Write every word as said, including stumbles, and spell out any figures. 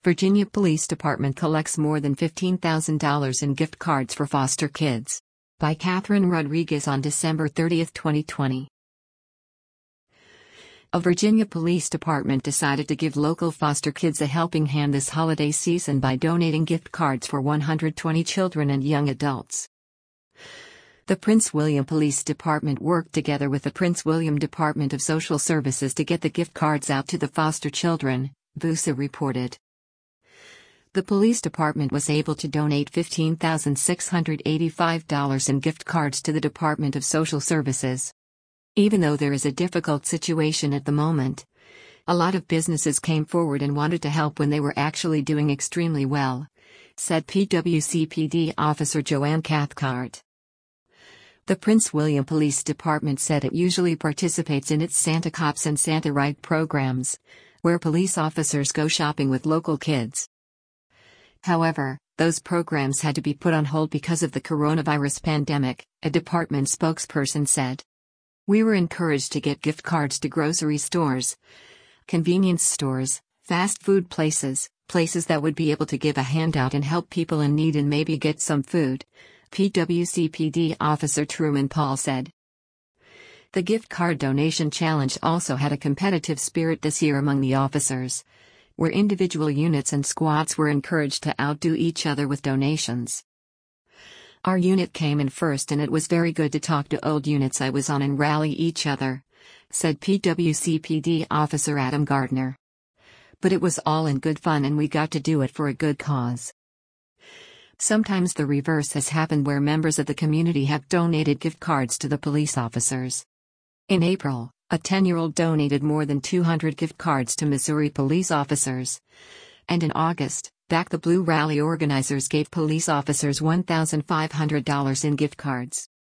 Virginia Police Department collects more than fifteen thousand dollars in gift cards for foster kids. By Catherine Rodriguez on December thirtieth, twenty twenty. A Virginia Police Department decided to give local foster kids a helping hand this holiday season by donating gift cards for one hundred twenty children and young adults. The Prince William Police Department worked together with the Prince William Department of Social Services to get the gift cards out to the foster children, V U S A reported. The police department was able to donate fifteen thousand six hundred eighty-five dollars in gift cards to the Department of Social Services. Even though there is a difficult situation at the moment, a lot of businesses came forward and wanted to help when they were actually doing extremely well, said P W C P D officer Joanne Cathcart. The Prince William Police Department said it usually participates in its Santa Cops and Santa Ride programs, where police officers go shopping with local kids. However, those programs had to be put on hold because of the coronavirus pandemic, a department spokesperson said. We were encouraged to get gift cards to grocery stores, convenience stores, fast food places, places that would be able to give a handout and help people in need and maybe get some food, P W C P D officer Truman Paul said. The gift card donation challenge also had a competitive spirit this year among the officers, where individual units and squads were encouraged to outdo each other with donations. Our unit came in first and it was very good to talk to old units I was on and rally each other, said P W C P D officer Adam Gardner. But it was all in good fun and we got to do it for a good cause. Sometimes the reverse has happened where members of the community have donated gift cards to the police officers. In April, a ten-year-old donated more than two hundred gift cards to Missouri police officers. And in August, Back the Blue rally organizers gave police officers one thousand five hundred dollars in gift cards.